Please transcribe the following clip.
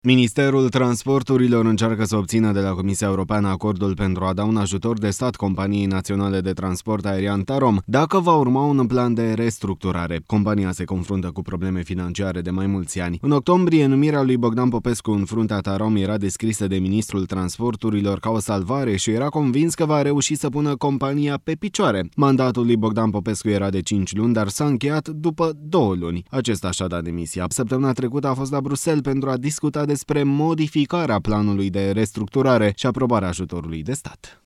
Ministerul Transporturilor încearcă să obțină de la Comisia Europeană acordul pentru a da un ajutor de stat companiei naționale de transport aerian TAROM, dacă va urma un plan de restructurare. Compania se confruntă cu probleme financiare de mai mulți ani. În octombrie, numirea lui Bogdan Popescu în fruntea TAROM era descrisă de Ministrul Transporturilor ca o salvare și era convins că va reuși să pună compania pe picioare. Mandatul lui Bogdan Popescu era de 5 luni, dar s-a încheiat după 2 luni. Acesta și-a dat demisia. Săptămâna trecută a fost la Bruxelles pentru a discuta despre modificarea planului de restructurare și aprobarea ajutorului de stat.